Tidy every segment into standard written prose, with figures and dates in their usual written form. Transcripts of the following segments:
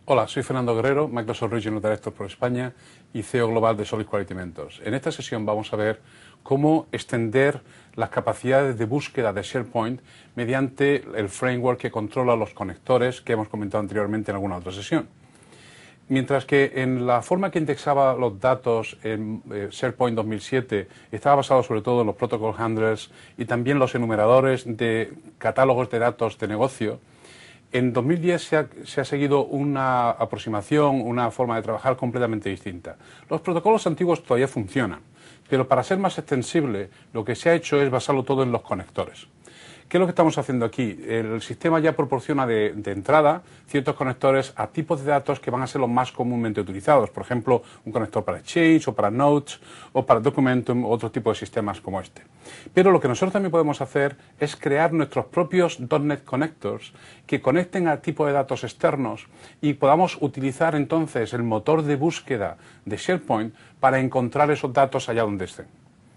Hola, soy Fernando Guerrero, Microsoft Regional Director por España y CEO Global de Solid Quality Mentors. En esta sesión vamos a ver cómo extender las capacidades de búsqueda de SharePoint mediante el framework que controla los conectores que hemos comentado anteriormente en alguna otra sesión. Mientras que en la forma que indexaba los datos en SharePoint 2007 estaba basado sobre todo en los protocol handlers y también los enumeradores de catálogos de datos de negocio, en 2010 se ha seguido una aproximación, una forma de trabajar completamente distinta. Los protocolos antiguos todavía funcionan, pero para ser más extensible lo que se ha hecho es basarlo todo en los conectores. ¿Qué es lo que estamos haciendo aquí? El sistema ya proporciona de entrada ciertos conectores a tipos de datos que van a ser los más comúnmente utilizados. Por ejemplo, un conector para Exchange o para Notes o para Documentum o otro tipo de sistemas como este. Pero lo que nosotros también podemos hacer es crear nuestros propios .NET Connectors que conecten a tipos de datos externos y podamos utilizar entonces el motor de búsqueda de SharePoint para encontrar esos datos allá donde estén.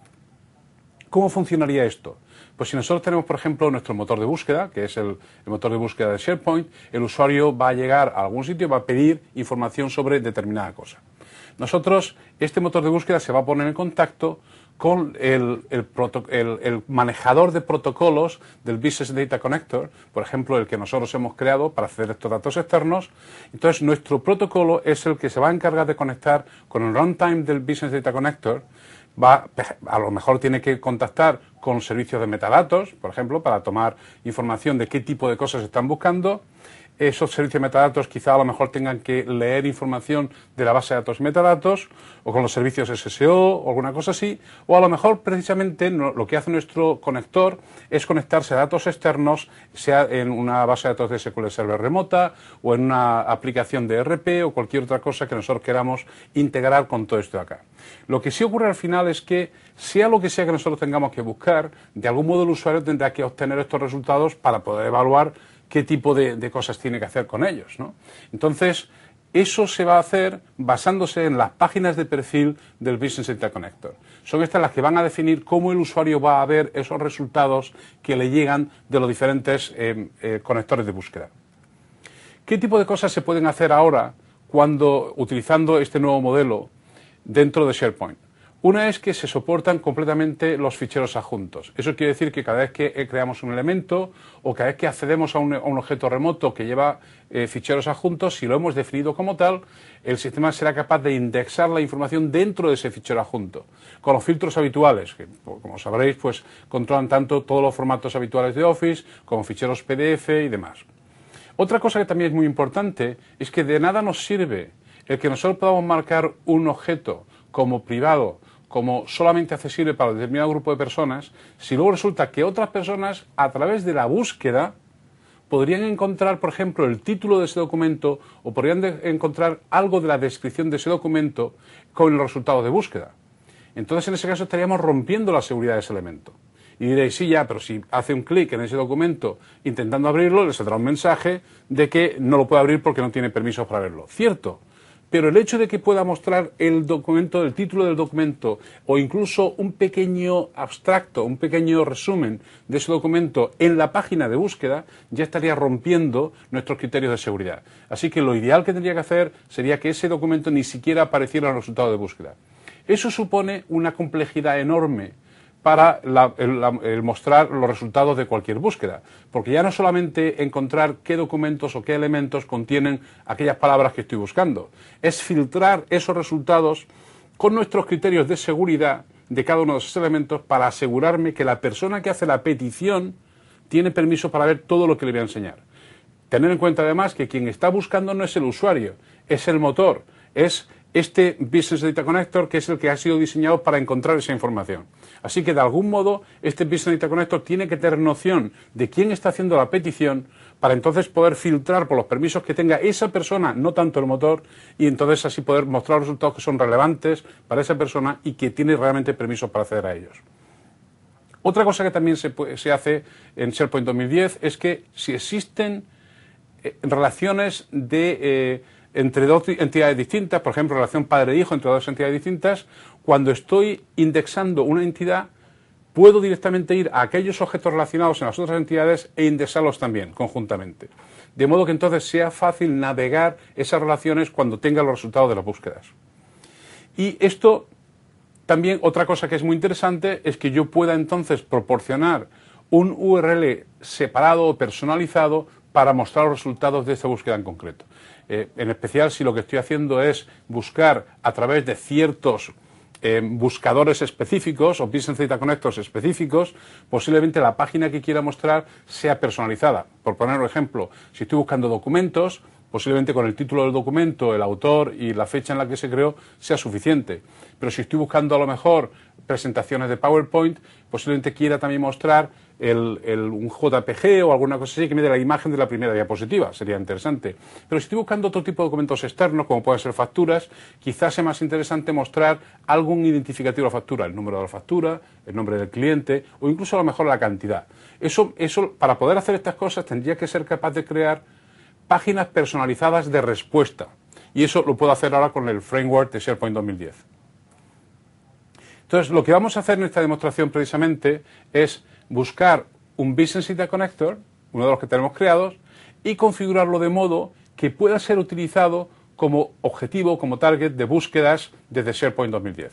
¿Cómo funcionaría esto? Pues si nosotros tenemos, por ejemplo, nuestro motor de búsqueda, que es el motor de búsqueda de SharePoint, el usuario va a llegar a algún sitio y va a pedir información sobre determinada cosa. Nosotros, este motor de búsqueda se va a poner en contacto con el manejador de protocolos del Business Data Connector, por ejemplo, el que nosotros hemos creado para acceder a estos datos externos. Entonces, nuestro protocolo es el que se va a encargar de conectar con el runtime del Business Data Connector. A lo mejor tiene que contactar con servicios de metadatos, por ejemplo, para tomar información de qué tipo de cosas están buscando. Esos servicios de metadatos quizá a lo mejor tengan que leer información de la base de datos metadatos o con los servicios SSO o alguna cosa así, o a lo mejor precisamente lo que hace nuestro conector es conectarse a datos externos, sea en una base de datos de SQL Server remota o en una aplicación de ERP o cualquier otra cosa que nosotros queramos integrar con todo esto de acá. Lo que sí ocurre al final es que, sea lo que sea que nosotros tengamos que buscar, de algún modo el usuario tendrá que obtener estos resultados para poder evaluar qué tipo de cosas tiene que hacer con ellos, ¿no? Entonces, eso se va a hacer basándose en las páginas de perfil del Business Data Connector. Son estas las que van a definir cómo el usuario va a ver esos resultados que le llegan de los diferentes conectores de búsqueda. ¿Qué tipo de cosas se pueden hacer ahora utilizando este nuevo modelo dentro de SharePoint? Una es que se soportan completamente los ficheros adjuntos. Eso quiere decir que cada vez que creamos un elemento o cada vez que accedemos a un objeto remoto que lleva ficheros adjuntos, si lo hemos definido como tal, el sistema será capaz de indexar la información dentro de ese fichero adjunto, con los filtros habituales, que como sabréis, pues controlan tanto todos los formatos habituales de Office, como ficheros PDF y demás. Otra cosa que también es muy importante es que de nada nos sirve el que nosotros podamos marcar un objeto como privado, como solamente accesible para un determinado grupo de personas, si luego resulta que otras personas, a través de la búsqueda, podrían encontrar, por ejemplo, el título de ese documento o podrían encontrar algo de la descripción de ese documento con los resultados de búsqueda. Entonces, en ese caso, estaríamos rompiendo la seguridad de ese elemento. Y diréis, sí, ya, pero si hace un clic en ese documento intentando abrirlo, le saldrá un mensaje de que no lo puede abrir porque no tiene permisos para verlo. Cierto. Pero el hecho de que pueda mostrar el documento, el título del documento o incluso un pequeño abstracto, un pequeño resumen de ese documento en la página de búsqueda ya estaría rompiendo nuestros criterios de seguridad. Así que lo ideal que tendría que hacer sería que ese documento ni siquiera apareciera en el resultado de búsqueda. Eso supone una complejidad enorme para el mostrar los resultados de cualquier búsqueda, porque ya no solamente encontrar qué documentos o qué elementos contienen aquellas palabras que estoy buscando, es filtrar esos resultados con nuestros criterios de seguridad de cada uno de esos elementos para asegurarme que la persona que hace la petición tiene permiso para ver todo lo que le voy a enseñar. Tener en cuenta además que quien está buscando no es el usuario, es el motor, es este Business Data Connector, que es el que ha sido diseñado para encontrar esa información. Así que, de algún modo, este Business Data Connector tiene que tener noción de quién está haciendo la petición para entonces poder filtrar por los permisos que tenga esa persona, no tanto el motor, y entonces así poder mostrar resultados que son relevantes para esa persona y que tiene realmente permisos para acceder a ellos. Otra cosa que también se hace en SharePoint 2010 es que si existen relaciones entre dos entidades distintas, por ejemplo, relación padre-hijo entre dos entidades distintas, cuando estoy indexando una entidad, puedo directamente ir a aquellos objetos relacionados en las otras entidades e indexarlos también, conjuntamente. de modo que entonces sea fácil navegar esas relaciones cuando tenga los resultados de las búsquedas. Y esto también, otra cosa que es muy interesante, es que yo pueda entonces proporcionar un URL separado o personalizado para mostrar los resultados de esta búsqueda en concreto. En especial si lo que estoy haciendo es buscar a través de ciertos buscadores específicos o Business Data Connectors específicos, posiblemente la página que quiera mostrar sea personalizada. Por poner un ejemplo, si estoy buscando documentos, posiblemente con el título del documento, el autor y la fecha en la que se creó sea suficiente. Pero si estoy buscando a lo mejor presentaciones de PowerPoint, posiblemente quiera también mostrar un JPG o alguna cosa así que me dé la imagen de la primera diapositiva, sería interesante. Pero si estoy buscando otro tipo de documentos externos, como pueden ser facturas, quizás sea más interesante mostrar algún identificativo de la factura, el número de la factura, el nombre del cliente o incluso a lo mejor la cantidad. Eso, para poder hacer estas cosas, tendría que ser capaz de crear páginas personalizadas de respuesta. Y eso lo puedo hacer ahora con el framework de SharePoint 2010. Entonces, lo que vamos a hacer en esta demostración precisamente es buscar un Business Data Connector, uno de los que tenemos creados, y configurarlo de modo que pueda ser utilizado como objetivo, como target de búsquedas desde SharePoint 2010.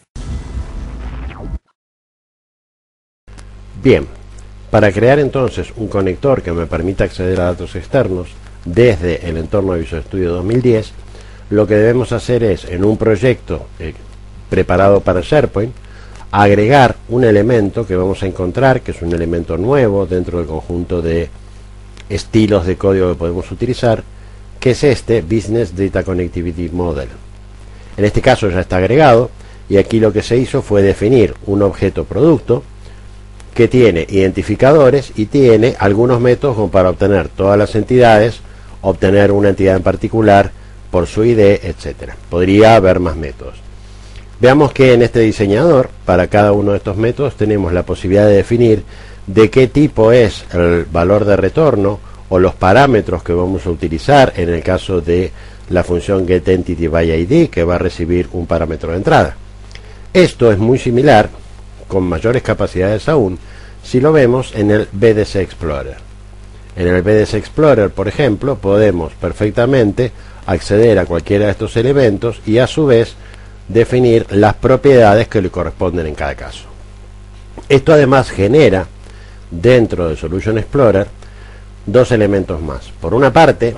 Bien, para crear entonces un conector que me permita acceder a datos externos desde el entorno de Visual Studio 2010, lo que debemos hacer es, en un proyecto preparado para SharePoint, agregar un elemento que vamos a encontrar, que es un elemento nuevo dentro del conjunto de estilos de código que podemos utilizar, que es este Business Data Connectivity Model. En este caso ya está agregado, y aquí lo que se hizo fue definir un objeto producto que tiene identificadores y tiene algunos métodos como para obtener todas las entidades, obtener una entidad en particular por su ID, etcétera. Podría haber más métodos. Veamos que en este diseñador, para cada uno de estos métodos, tenemos la posibilidad de definir de qué tipo es el valor de retorno o los parámetros que vamos a utilizar en el caso de la función getEntityById, que va a recibir un parámetro de entrada. Esto es muy similar, con mayores capacidades aún, si lo vemos en el BDC Explorer. En el BDC Explorer, por ejemplo, podemos perfectamente acceder a cualquiera de estos elementos y a su vez definir las propiedades que le corresponden en cada caso. Esto además genera dentro de Solution Explorer dos elementos más. Por una parte,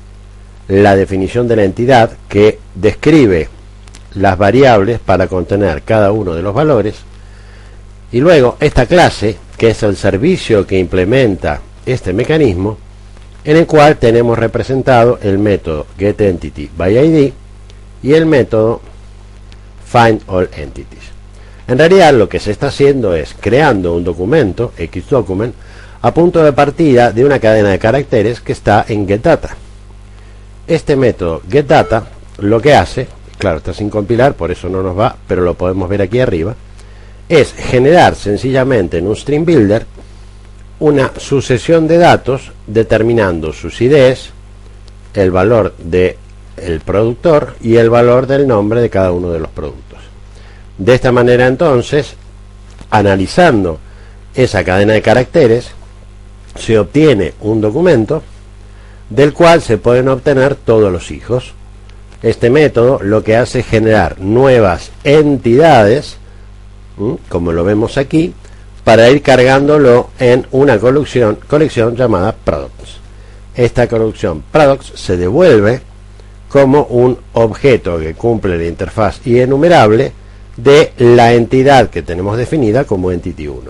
la definición de la entidad que describe las variables para contener cada uno de los valores, y luego esta clase que es el servicio que implementa este mecanismo, en el cual tenemos representado el método getEntityById y el método FindAllEntities. En realidad lo que se está haciendo es creando un documento, XDocument, a punto de partida de una cadena de caracteres que está en getData. Este método getData lo que hace, claro, está sin compilar, por eso no nos va, pero lo podemos ver aquí arriba, es generar sencillamente en un Stream Builder una sucesión de datos determinando sus IDs, el valor del productor y el valor del nombre de cada uno de los productos. De esta manera entonces, analizando esa cadena de caracteres, se obtiene un documento del cual se pueden obtener todos los hijos. Este método lo que hace es generar nuevas entidades, como lo vemos aquí, para ir cargándolo en una colección llamada products. Esta colección products se devuelve como un objeto que cumple la interfaz IEnumerable de la entidad que tenemos definida como Entity 1.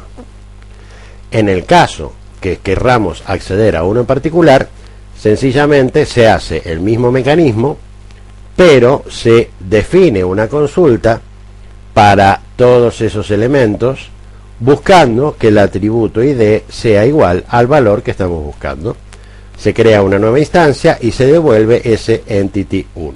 En el caso que querramos acceder a uno en particular, sencillamente se hace el mismo mecanismo, pero se define una consulta para todos esos elementos, buscando que el atributo ID sea igual al valor que estamos buscando. Se crea una nueva instancia y se devuelve ese Entity 1.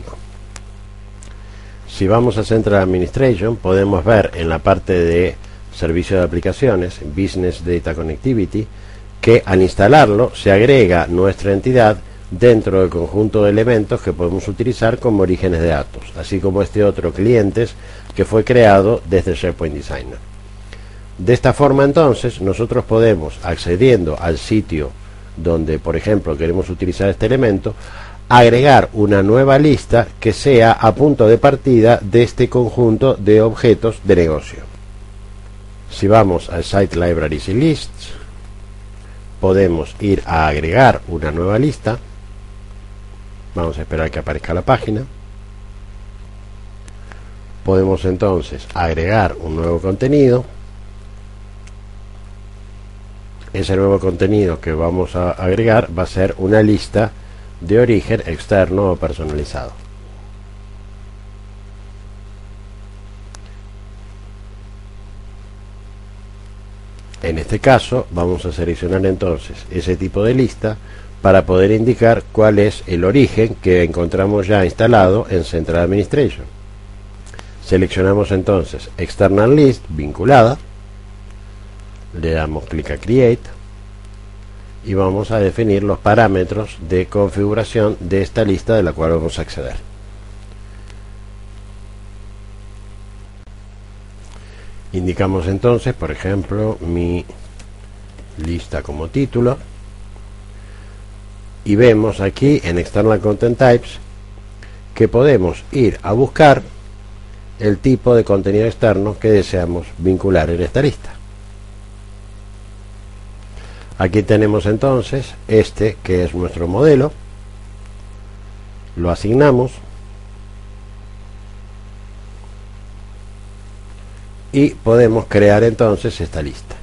Si vamos a Central Administration, podemos ver en la parte de servicio de aplicaciones, Business Data Connectivity, que al instalarlo se agrega nuestra entidad dentro del conjunto de elementos que podemos utilizar como orígenes de datos, así como este otro clientes que fue creado desde SharePoint Designer. De esta forma entonces nosotros podemos, accediendo al sitio donde por ejemplo queremos utilizar este elemento, agregar una nueva lista que sea a punto de partida de este conjunto de objetos de negocio. Si vamos al Site Libraries y Lists, podemos ir a agregar una nueva lista. Vamos a esperar que aparezca la página. Podemos entonces agregar un nuevo contenido. Ese nuevo contenido que vamos a agregar va a ser una lista de origen externo o personalizado. En este caso vamos a seleccionar entonces ese tipo de lista para poder indicar cuál es el origen que encontramos ya instalado en Central Administration. Seleccionamos entonces External List vinculada, le damos clic a Create y vamos a definir los parámetros de configuración de esta lista de la cual vamos a acceder. Indicamos entonces, por ejemplo, mi lista como título y vemos aquí en External Content Types que podemos ir a buscar el tipo de contenido externo que deseamos vincular en esta lista. Aquí tenemos entonces este que es nuestro modelo, lo asignamos y podemos crear entonces esta lista.